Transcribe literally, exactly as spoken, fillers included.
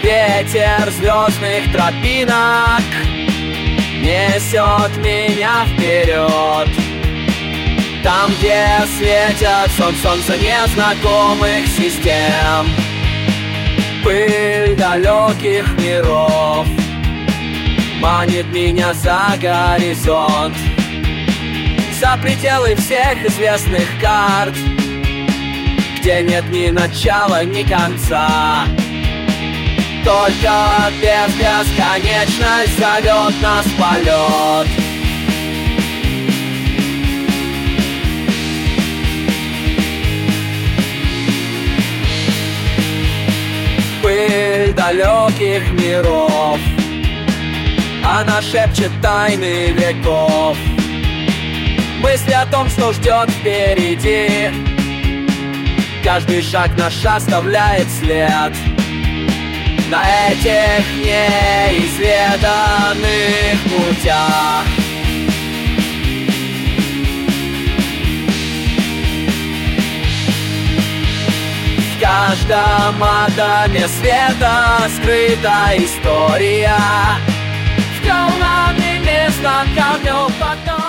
Ветер звездных тропинок несет меня вперед. Там, где светят сон солнца незнакомых систем, пыль далеких миров манит меня за горизонт, за пределы всех известных карт, где нет ни начала, ни конца. Только без бесконечность зовет нас в полет. Пыль далеких миров, она шепчет тайны веков. Мысли о том, что ждет впереди, каждый шаг наш оставляет след на этих неизведанных путях. В каждом атоме света скрыта история, в камне местном камню потом.